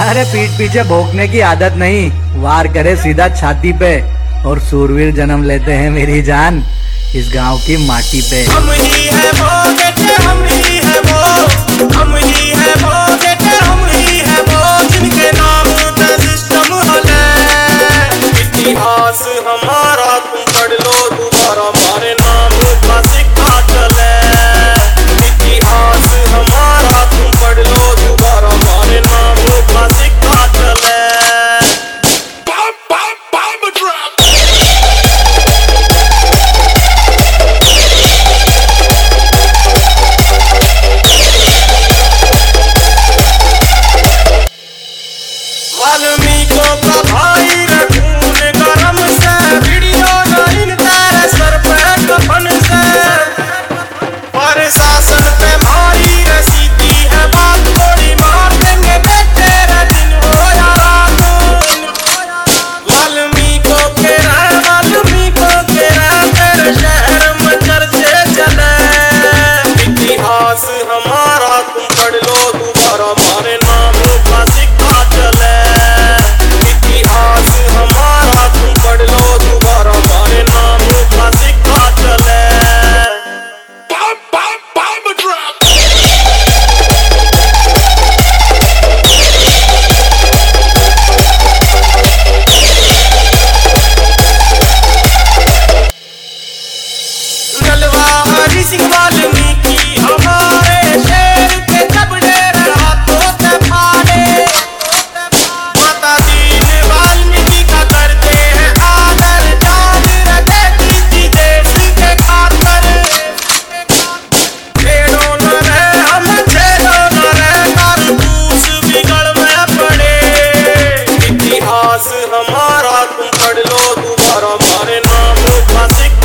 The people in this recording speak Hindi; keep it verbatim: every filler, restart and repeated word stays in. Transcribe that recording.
अरे पीठ पीछे भोंकने की आदत नहीं, वार करे सीधा छाती पे। और सूरवीर जन्म लेते हैं मेरी जान इस गांव की माटी पे। हम ही है वो बेटे, हम ही है वो, हम ही है वो बेटे, हम ही है वो, जिनके नाम पे सिस्टम हले। इतिहास हमारा तुम पढ़ लो दोबारा, हमारे नाम का सिक्का चले। इतिहास हमारा तुम पढ़ लो दोबारा, हमारे नाम का सिक्का चले। वाल्मीकियों का भाई रे खून गरम से, वीडियो लाइन तेरे सर पे कफन से। प्रशासन पे भारी रे सीधी है बात, गोली मार देंगे बेटे रे दिन हो या रात। वाल्मीकियों के रे, वाल्मीकियों के रे, तेरे शहर में चर्चे चले। इतिहास हमारा तुम पढ़ लो दोबारा, हमारे नाम का सिक्का चले। इतिहास हमारा तुम पढ़ लो दोबारा, हमारे नाम का सिक्का चले। नलवा हरि सिंह वाल्मीकि हमारे शेर के जबड़े हाथों से फाड़े। माता दीन वाल्मीकि का करते हैं आदर, जान रखे किसी देश के खातर। छेड़ो न रहे हम, छेड़ो न रहे, कारतूस बिगड़ में पड़े। इतिहास हमारा तुम पढ़ लो दोबारा, हमारे नाम का सिक्का